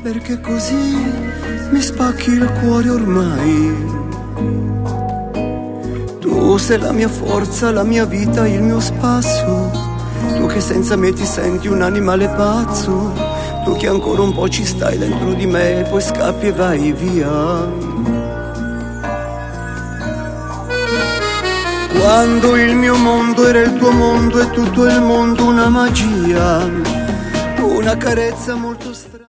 perché così mi spacchi il cuore ormai. Tu sei la mia forza, la mia vita, il mio spasso. Tu che senza me ti senti un animale pazzo. Tu che ancora un po' ci stai dentro di me, poi scappi e vai via. Quando il mio mondo era il tuo mondo e tutto il mondo una magia, una carezza molto strana.